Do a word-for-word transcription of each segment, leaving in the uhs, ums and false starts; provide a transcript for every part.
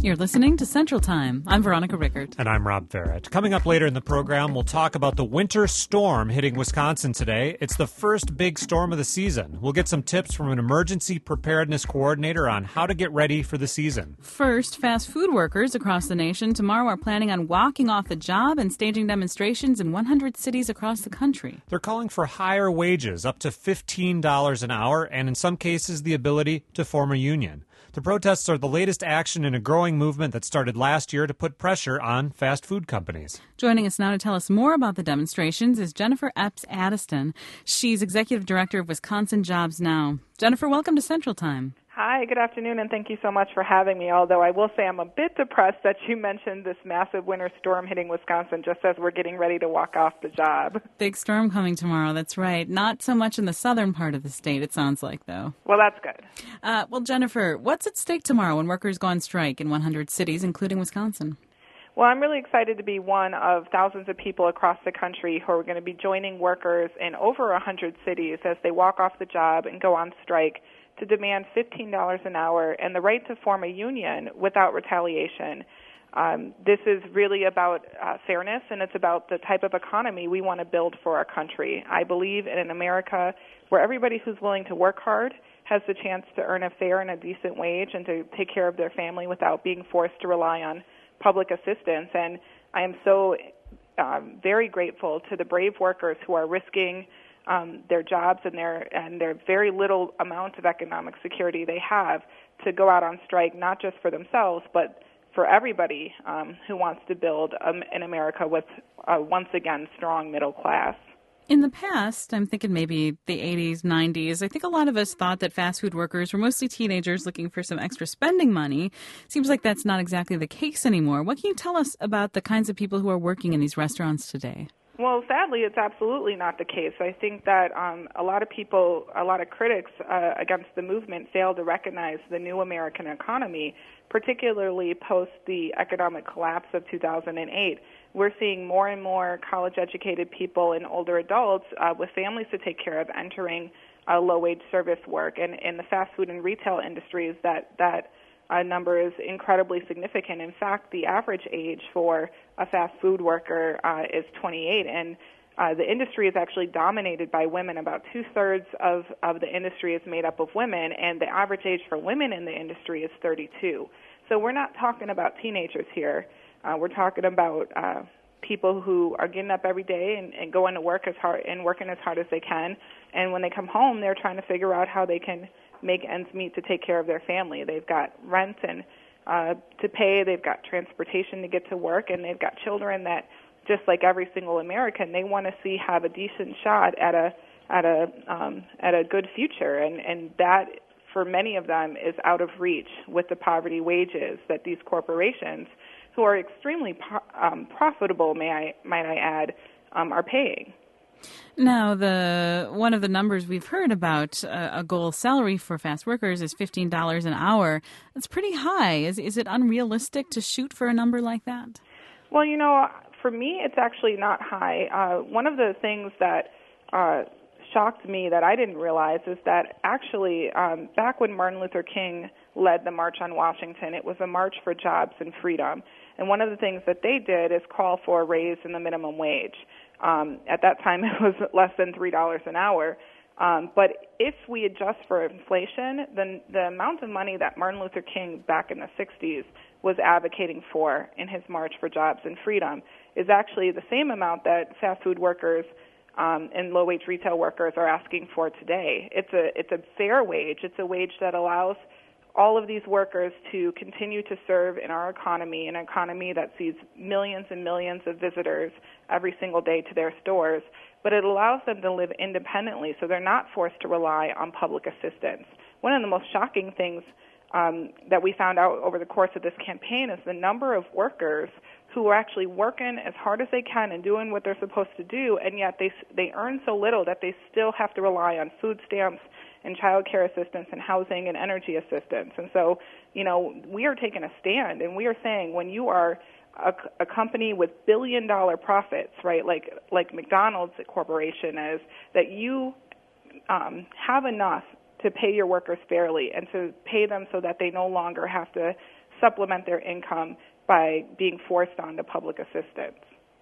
You're listening to Central Time. I'm Veronica Rickert. And I'm Rob Farrett. Coming up later in the program, we'll talk about the winter storm hitting Wisconsin today. It's the first big storm of the season. We'll get some tips from an emergency preparedness coordinator on how to get ready for the season. First, fast food workers across the nation tomorrow are planning on walking off the job and staging demonstrations in one hundred cities across the country. They're calling for higher wages, up to fifteen dollars an hour, and in some cases the ability to form a union. The protests are the latest action in a growing movement that started last year to put pressure on fast food companies. Joining us now to tell us more about the demonstrations is Jennifer Epps Addiston. She's Executive Director of Wisconsin Jobs Now. Jennifer, welcome to Central Time. Hi, good afternoon, and thank you so much for having me, although I will say I'm a bit depressed that you mentioned this massive winter storm hitting Wisconsin just as we're getting ready to walk off the job. Big storm coming tomorrow, that's right. Not so much in the southern part of the state, it sounds like, though. Well, that's good. Uh, well, Jennifer, what's at stake tomorrow when workers go on strike in one hundred cities, including Wisconsin? Well, I'm really excited to be one of thousands of people across the country who are going to be joining workers in over one hundred cities as they walk off the job and go on strike to demand fifteen dollars an hour and the right to form a union without retaliation. Um, this is really about uh, fairness, and it's about the type of economy we want to build for our country. I believe in an America where everybody who's willing to work hard has the chance to earn a fair and a decent wage and to take care of their family without being forced to rely on public assistance. And I am so um, very grateful to the brave workers who are risking Um, their jobs and their and their very little amount of economic security they have to go out on strike, not just for themselves, but for everybody um, who wants to build um, an America with a once again strong middle class. In the past, I'm thinking maybe the eighties, nineties, I think a lot of us thought that fast food workers were mostly teenagers looking for some extra spending money. Seems like that's not exactly the case anymore. What can you tell us about the kinds of people who are working in these restaurants today? Well, sadly, it's absolutely not the case. I think that um, a lot of people, a lot of critics uh, against the movement fail to recognize the new American economy, particularly post the economic collapse of two thousand eight. We're seeing more and more college-educated people and older adults uh, with families to take care of entering uh, low-wage service work. And in the fast food and retail industries, that that Uh, number is incredibly significant. In fact, the average age for a fast food worker uh, is twenty-eight, and uh, the industry is actually dominated by women. About two-thirds of, of the industry is made up of women, and the average age for women in the industry is thirty-two. So we're not talking about teenagers here. Uh, we're talking about uh, people who are getting up every day and, and going to work as hard and working as hard as they can, and when they come home, they're trying to figure out how they can make ends meet to take care of their family. They've got rent and uh, to pay. They've got transportation to get to work, and they've got children that, just like every single American, they want to see have a decent shot at a at a um, at a good future, and and that for many of them is out of reach with the poverty wages that these corporations, who are extremely po- um, profitable, may I might I add, um, are paying. Now, the one of the numbers we've heard about uh, a goal salary for fast workers is fifteen dollars an hour. That's pretty high. Is is it unrealistic to shoot for a number like that? Well, you know, for me, it's actually not high. Uh, one of the things that uh, shocked me that I didn't realize is that actually um, back when Martin Luther King led the March on Washington, it was a march for jobs and freedom. And one of the things that they did is call for a raise in the minimum wage. Um, at that time, it was less than three dollars an hour. Um, but if we adjust for inflation, then the amount of money that Martin Luther King back in the sixties was advocating for in his March for Jobs and Freedom is actually the same amount that fast food workers um, and low-wage retail workers are asking for today. It's a it's a fair wage. It's a wage that allows all of these workers to continue to serve in our economy, an economy that sees millions and millions of visitors every single day to their stores, but it allows them to live independently so they're not forced to rely on public assistance. One of the most shocking things um, that we found out over the course of this campaign is the number of workers who are actually working as hard as they can and doing what they're supposed to do, and yet they they earn so little that they still have to rely on food stamps and child care assistance and housing and energy assistance. And so, you know, we are taking a stand, and we are saying when you are a, a company with billion-dollar profits, right, like like McDonald's Corporation is, that you um, have enough to pay your workers fairly and to pay them so that they no longer have to supplement their income by being forced onto public assistance.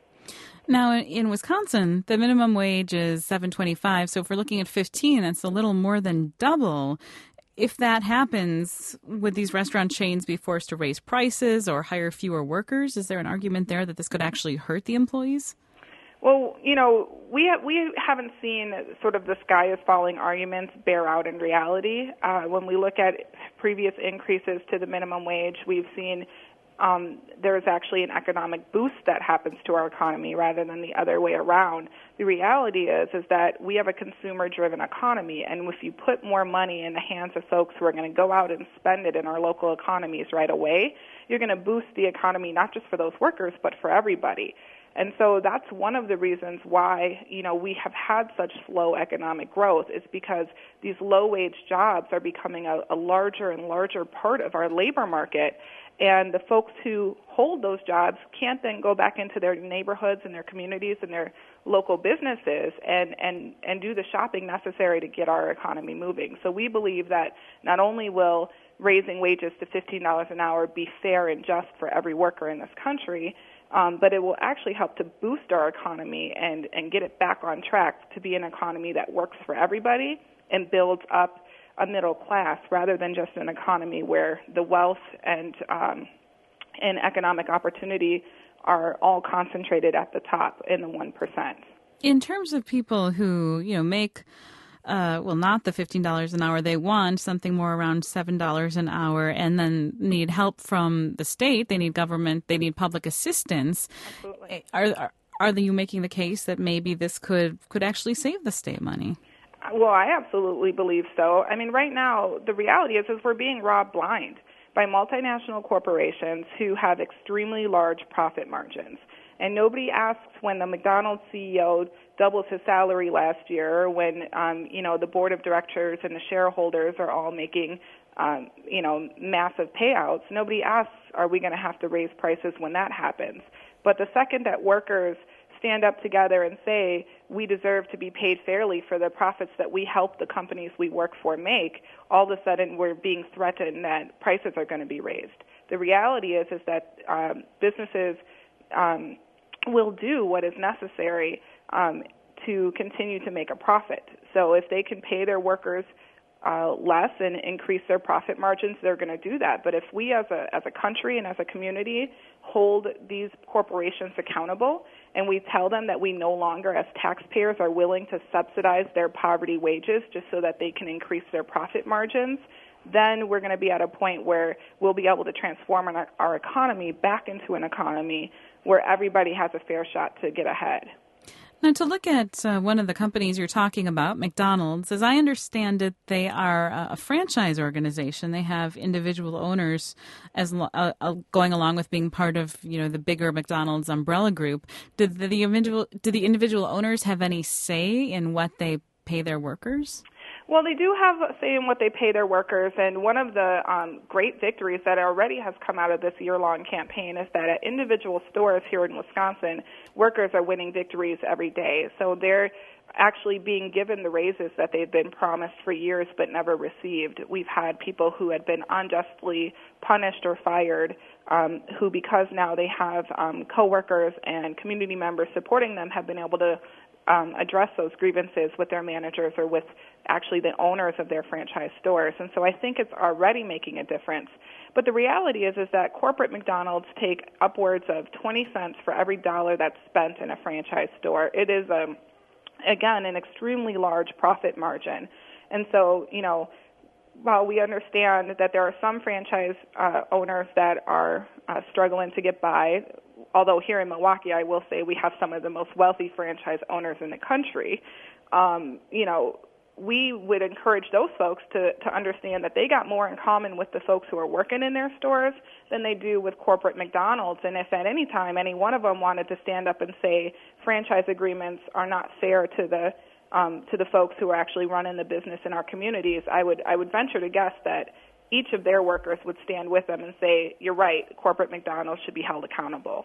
Now, in Wisconsin, the minimum wage is seven twenty-five. So if we're looking at fifteen, that's a little more than double. If that happens, would these restaurant chains be forced to raise prices or hire fewer workers? Is there an argument there that this could actually hurt the employees? Well, you know, we ha- we haven't seen sort of the sky is falling arguments bear out in reality. Uh, when we look at previous increases to the minimum wage, we've seen um, there's actually an economic boost that happens to our economy rather than the other way around. The reality is is that we have a consumer-driven economy, and if you put more money in the hands of folks who are going to go out and spend it in our local economies right away, you're going to boost the economy not just for those workers but for everybody. And so that's one of the reasons why, you know, we have had such slow economic growth, is because these low-wage jobs are becoming a, a larger and larger part of our labor market. And the folks who hold those jobs can't then go back into their neighborhoods and their communities and their local businesses and, and, and do the shopping necessary to get our economy moving. So we believe that not only will raising wages to fifteen dollars an hour be fair and just for every worker in this country, um, but it will actually help to boost our economy and, and get it back on track to be an economy that works for everybody and builds up a middle class rather than just an economy where the wealth and um, and economic opportunity are all concentrated at the top in the one percent. In terms of people who, you know, make, uh, well, not the fifteen dollars an hour they want, something more around seven dollars an hour, and then need help from the state, they need government, they need public assistance. Absolutely. Are, are, are you making the case that maybe this could, could actually save the state money? Well, I absolutely believe so. I mean, right now, the reality is, is we're being robbed blind by multinational corporations who have extremely large profit margins. And nobody asks when the McDonald's C E O doubles his salary last year, when, um, you know, the board of directors and the shareholders are all making, um, you know, massive payouts. Nobody asks, are we going to have to raise prices when that happens? But the second that workers stand up together and say we deserve to be paid fairly for the profits that we help the companies we work for make, all of a sudden we're being threatened that prices are going to be raised. The reality is is that um, businesses um, will do what is necessary um, to continue to make a profit. So if they can pay their workers uh, less and increase their profit margins, they're going to do that. But if we as a as a country and as a community hold these corporations accountable, and we tell them that we no longer as taxpayers are willing to subsidize their poverty wages just so that they can increase their profit margins, then we're going to be at a point where we'll be able to transform our, our economy back into an economy where everybody has a fair shot to get ahead. Now, to look at uh, one of the companies you're talking about, McDonald's, as I understand it, they are a franchise organization. They have individual owners as uh, uh, going along with being part of, you know, the bigger McDonald's umbrella group. Did the, the individual do the individual owners have any say in what they pay their workers? Well, they do have a say in what they pay their workers, and one of the um, great victories that already has come out of this year-long campaign is that at individual stores here in Wisconsin, workers are winning victories every day. So they're actually being given the raises that they've been promised for years but never received. We've had people who had been unjustly punished or fired um, who, because now they have um, coworkers and community members supporting them, have been able to Um, address those grievances with their managers or with actually the owners of their franchise stores. And so I think it's already making a difference. But the reality is, is that corporate McDonald's take upwards of twenty cents for every dollar that's spent in a franchise store. It is, um, again, an extremely large profit margin. And so, you know, while we understand that there are some franchise uh, owners that are uh, struggling to get by, although here in Milwaukee, I will say we have some of the most wealthy franchise owners in the country, um, you know, we would encourage those folks to, to understand that they got more in common with the folks who are working in their stores than they do with corporate McDonald's. And if at any time any one of them wanted to stand up and say franchise agreements are not fair to the um, to the folks who are actually running the business in our communities, I would I would venture to guess that each of their workers would stand with them and say, you're right, corporate McDonald's should be held accountable.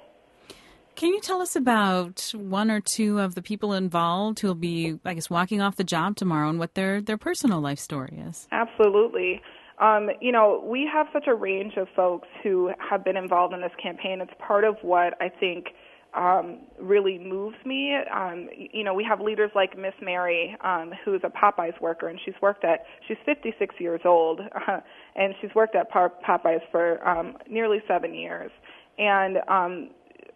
Can you tell us about one or two of the people involved who will be, I guess, walking off the job tomorrow and what their, their personal life story is? Absolutely. Um, you know, we have such a range of folks who have been involved in this campaign. It's part of what I think um, really moves me. Um, you know, we have leaders like Miss Mary, um, who's a Popeyes worker, and she's worked at, she's fifty-six years old, uh, and she's worked at Popeyes for um, nearly seven years. And, um,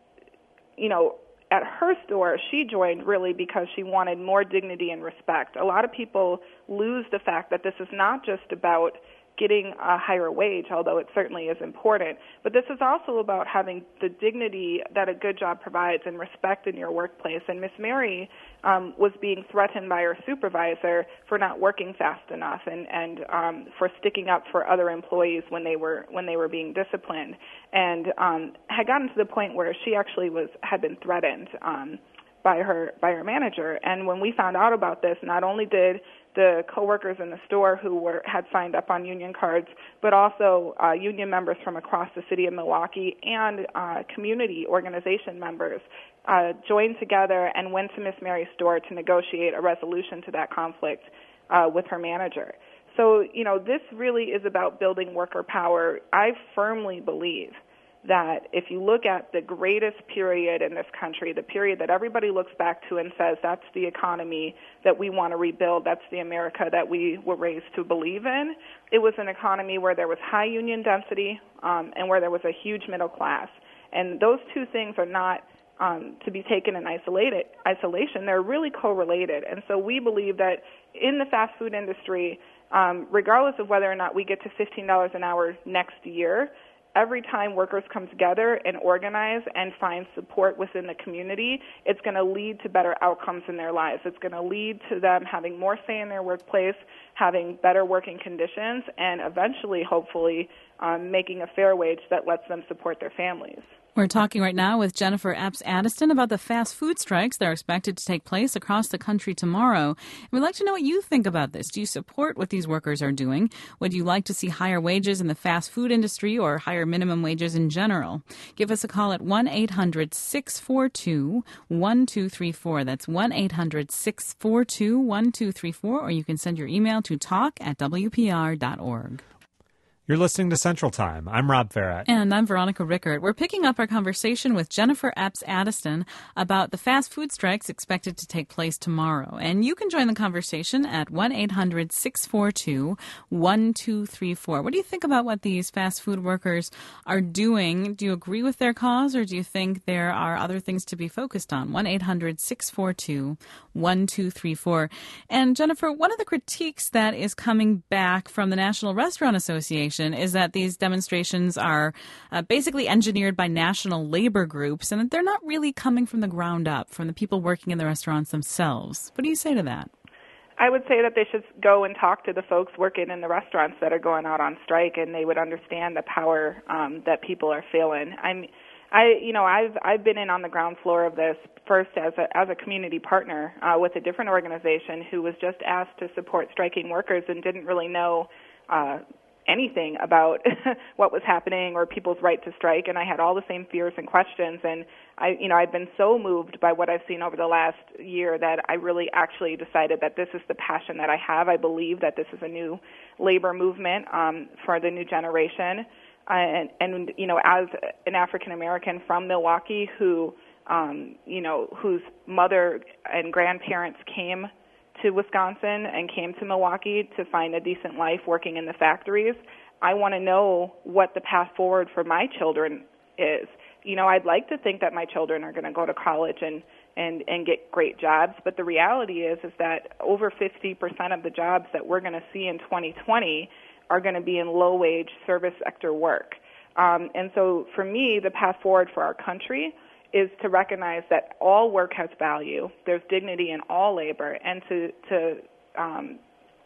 you know, at her store, she joined really because she wanted more dignity and respect. A lot of people lose the fact that this is not just about getting a higher wage, although it certainly is important, but this is also about having the dignity that a good job provides and respect in your workplace. And Miss Mary um, was being threatened by her supervisor for not working fast enough and, and um, for sticking up for other employees when they were when they were being disciplined, and um, had gotten to the point where she actually was had been threatened um, by her by her manager. And when we found out about this, not only did the coworkers in the store who were had signed up on union cards, but also uh, union members from across the city of Milwaukee and uh, community organization members uh, joined together and went to Miss Mary's store to negotiate a resolution to that conflict uh, with her manager. So, you know, this really is about building worker power. I firmly believe that if you look at the greatest period in this country, the period that everybody looks back to and says that's the economy that we want to rebuild, that's the America that we were raised to believe in, it was an economy where there was high union density um, and where there was a huge middle class. And those two things are not um, to be taken in isolated, isolation. They're really correlated. And so we believe that in the fast food industry, um, regardless of whether or not we get to fifteen dollars an hour next year, every time workers come together and organize and find support within the community, it's going to lead to better outcomes in their lives. It's going to lead to them having more say in their workplace, having better working conditions, and eventually, hopefully, um, making a fair wage that lets them support their families. We're talking right now with Jennifer Epps Addiston about the fast food strikes that are expected to take place across the country tomorrow. And we'd like to know what you think about this. Do you support what these workers are doing? Would you like to see higher wages in the fast food industry or higher minimum wages in general? Give us a call at one eight hundred six four two one two three four. That's one eight hundred six four two one two three four, or you can send your email to talk at w p r dot org. You're listening to Central Time. I'm Rob Farrett. And I'm Veronica Rickert. We're picking up our conversation with Jennifer Epps Addiston about the fast food strikes expected to take place tomorrow. And you can join the conversation at one eight hundred six four two one two three four. What do you think about what these fast food workers are doing? Do you agree with their cause, or do you think there are other things to be focused on? one eight hundred six four two one two three four. And Jennifer, one of the critiques that is coming back from the National Restaurant Association is that these demonstrations are uh, basically engineered by national labor groups and that they're not really coming from the ground up, from the people working in the restaurants themselves. What do you say to that? I would say that they should go and talk to the folks working in the restaurants that are going out on strike, and they would understand the power um, that people are feeling. I'm, I, you know, I've I've been in on the ground floor of this first as a as a community partner uh, with a different organization who was just asked to support striking workers and didn't really know Uh, anything about what was happening or people's right to strike, and I had all the same fears and questions, and I, you know, I've been so moved by what I've seen over the last year that I really actually decided that this is the passion that I have. I believe that this is a new labor movement um, for the new generation, uh, and, and, you know, as an African American from Milwaukee who, um, you know, whose mother and grandparents came to Wisconsin and came to Milwaukee to find a decent life working in the factories, I want to know what the path forward for my children is. You know, I'd like to think that my children are going to go to college and, and, and get great jobs, but the reality is is that over fifty percent of the jobs that we're going to see in twenty twenty are going to be in low-wage service sector work. Um, and so for me, the path forward for our country is to recognize that all work has value. There's dignity in all labor, and to to um,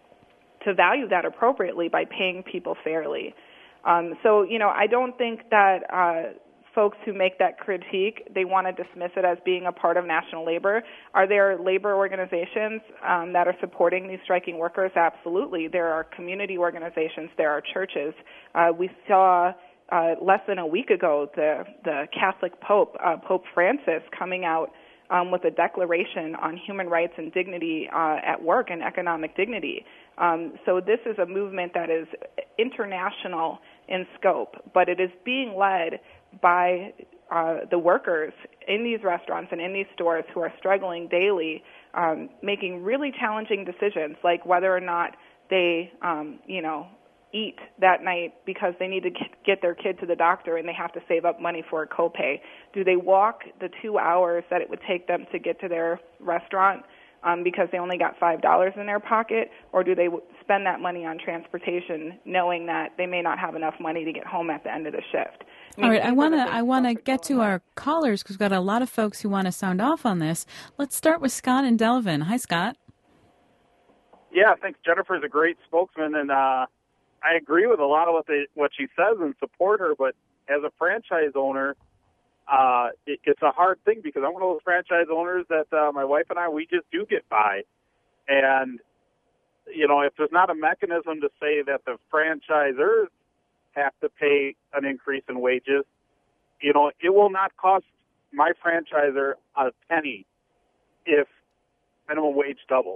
to value that appropriately by paying people fairly. Um, so, you know, I don't think that uh, folks who make that critique, they want to dismiss it as being a part of national labor. Are there labor organizations um, that are supporting these striking workers? Absolutely. There are community organizations. There are churches. Uh, we saw Uh, less than a week ago, the, the Catholic Pope, uh, Pope Francis, coming out um, with a declaration on human rights and dignity uh, at work and economic dignity. Um, so this is a movement that is international in scope, but it is being led by uh, the workers in these restaurants and in these stores who are struggling daily, um, making really challenging decisions like whether or not they, um, you know, eat that night because they need to get their kid to the doctor and they have to save up money for a copay. Do they walk the two hours that it would take them to get to their restaurant um, because they only got five dollars in their pocket, or do they w- spend that money on transportation knowing that they may not have enough money to get home at the end of the shift? I mean, All right, I want to I want to get to our callers because we've got a lot of folks who want to sound off on this. Let's start with Scott and Delvin. Hi, Scott. Yeah, I think Jennifer's a great spokesman, and uh, I agree with a lot of what they, what she says and support her. But as a franchise owner, uh, it, it's a hard thing because I'm one of those franchise owners that uh, my wife and I, we just do get by. And, you know, if there's not a mechanism to say that the franchisors have to pay an increase in wages, you know, it will not cost my franchisor a penny if minimum wage doubles.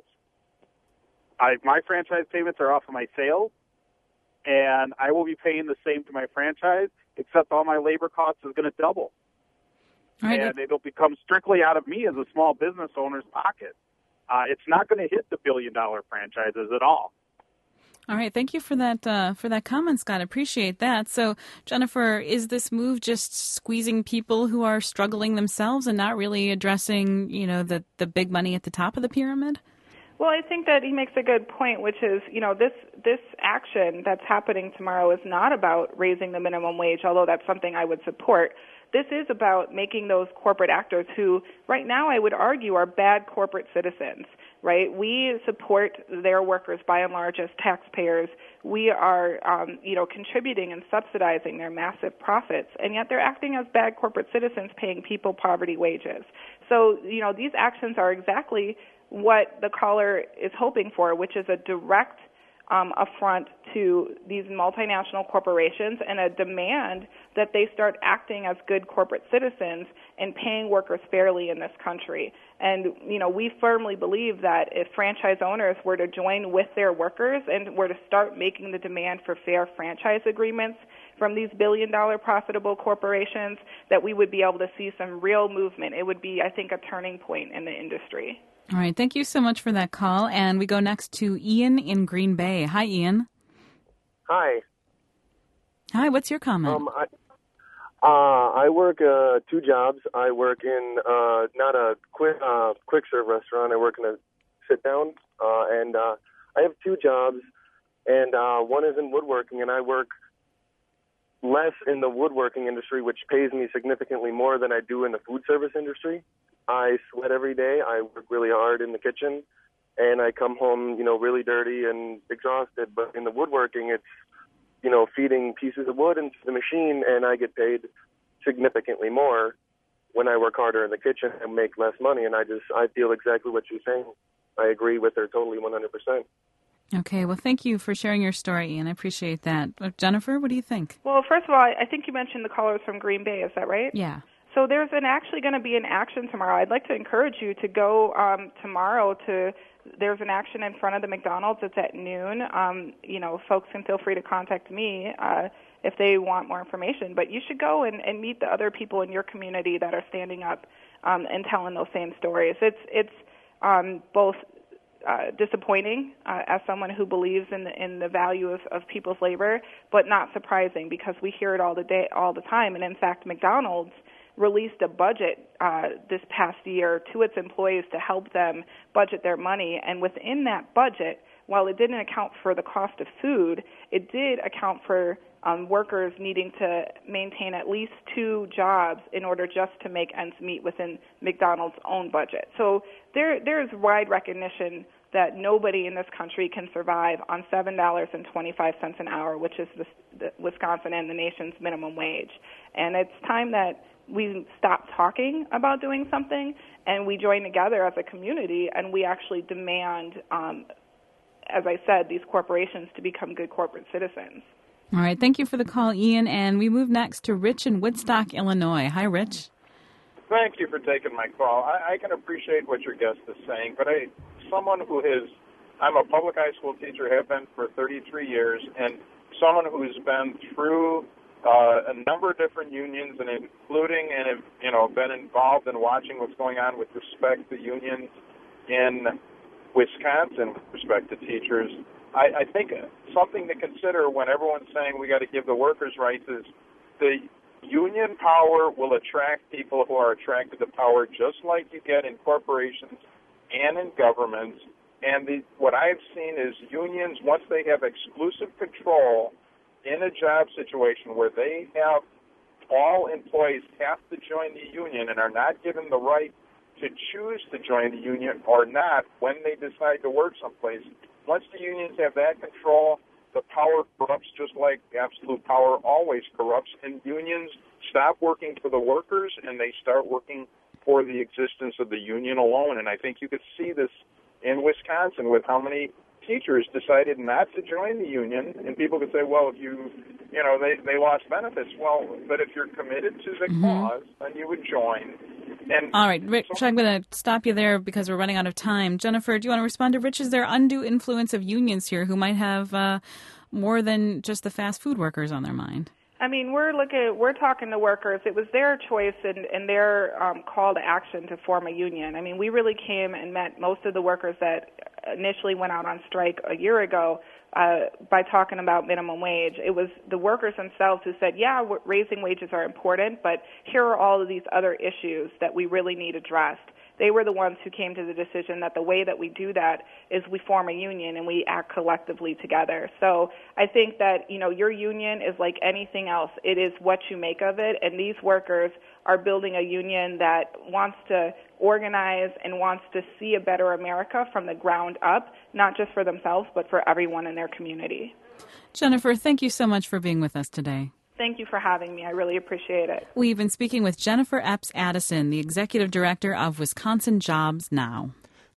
I, my franchise payments are off of my sales, and I will be paying the same to my franchise, except all my labor costs is going to double. Right. And it'll become strictly out of me as a small business owner's pocket. Uh, it's not going to hit the billion-dollar franchises at all. All right, thank you for that uh, for that comment, Scott. Appreciate that. So, Jennifer, is this move just squeezing people who are struggling themselves and not really addressing, you know, the the big money at the top of the pyramid? Well, I think that he makes a good point, which is, you know, this this action that's happening tomorrow is not about raising the minimum wage, although that's something I would support. This is about making those corporate actors who, right now, I would argue, are bad corporate citizens, right? We support their workers by and large as taxpayers. We are, um, you know, contributing and subsidizing their massive profits, and yet they're acting as bad corporate citizens paying people poverty wages. So, you know, these actions are exactly what the caller is hoping for, which is a direct um, affront to these multinational corporations and a demand that they start acting as good corporate citizens and paying workers fairly in this country. And, you know, we firmly believe that if franchise owners were to join with their workers and were to start making the demand for fair franchise agreements from these billion-dollar profitable corporations, that we would be able to see some real movement. It would be, I think, a turning point in the industry. All right. Thank you so much for that call. And we go next to Ian in Green Bay. Hi, Ian. Hi. Hi. What's your comment? Um, I, uh, I work uh, two jobs. I work in uh, not a quick uh, quick serve restaurant. I work in a sit down, uh, and uh, I have two jobs. And uh, one is in woodworking, and I work less in the woodworking industry, which pays me significantly more than I do in the food service industry. I sweat every day. I work really hard in the kitchen, and I come home, you know, really dirty and exhausted. But in the woodworking, it's, you know, feeding pieces of wood into the machine, and I get paid significantly more when I work harder in the kitchen and make less money. And I just, I feel exactly what you're saying. I agree with her totally one hundred percent. Okay, well, thank you for sharing your story, Ian. I appreciate that. Uh, Jennifer, what do you think? Well, first of all, I think you mentioned the callers from Green Bay. Is that right? Yeah. So there's an, actually going to be an action tomorrow. I'd like to encourage you to go um, tomorrow to, there's an action in front of the McDonald's. It's at noon. Um, you know, folks can feel free to contact me uh, if they want more information. But you should go and, and meet the other people in your community that are standing up um, and telling those same stories. It's, it's um, both uh, disappointing uh, as someone who believes in the, in the value of, of people's labor, but not surprising because we hear it all the day, all the time. And in fact, McDonald's released a budget uh, this past year to its employees to help them budget their money. And within that budget, while it didn't account for the cost of food, it did account for um, workers needing to maintain at least two jobs in order just to make ends meet within McDonald's own budget. So there, there is wide recognition that nobody in this country can survive on seven dollars and twenty-five cents an hour, which is the, the Wisconsin and the nation's minimum wage. And it's time that we stop talking about doing something and we join together as a community and we actually demand, um, as I said, these corporations to become good corporate citizens. All right. Thank you for the call, Ian. And we move next to Rich in Woodstock, Illinois. Hi, Rich. Thank you for taking my call. I, I can appreciate what your guest is saying, but I, someone who has, I'm a public high school teacher, have been for thirty-three years, and someone who's been through uh, a number of different unions, and including and have, you know, been involved in watching what's going on with respect to unions in Wisconsin with respect to teachers. I, I think something to consider when everyone's saying we got to give the workers rights is the union power will attract people who are attracted to power, just like you get in corporations and in governments. And the, what I've seen is unions, once they have exclusive control in a job situation where they have all employees have to join the union and are not given the right to choose to join the union or not when they decide to work someplace. Once the unions have that control, the power corrupts just like absolute power always corrupts, and unions stop working for the workers and they start working for the existence of the union alone. And I think you could see this in Wisconsin with how many teachers decided not to join the union, and people could say, well, if you, you know, they, they lost benefits. Well, but if you're committed to the mm-hmm. cause, then you would join. And all right, Rich, so, I'm going to stop you there because we're running out of time. Jennifer, do you want to respond to Rich? Is there undue influence of unions here who might have uh, more than just the fast food workers on their mind? I mean, we're looking, we're talking to workers. It was their choice and, and their um, call to action to form a union. I mean, we really came and met most of the workers that initially went out on strike a year ago uh, by talking about minimum wage. It was the workers themselves who said, yeah, raising wages are important, but here are all of these other issues that we really need addressed. They were the ones who came to the decision that the way that we do that is we form a union and we act collectively together. So I think that, you know, your union is like anything else. It is what you make of it, and these workers are building a union that wants to organize and wants to see a better America from the ground up, not just for themselves, but for everyone in their community. Jennifer, thank you so much for being with us today. Thank you for having me. I really appreciate it. We've been speaking with Jennifer Epps Addison, the Executive Director of Wisconsin Jobs Now.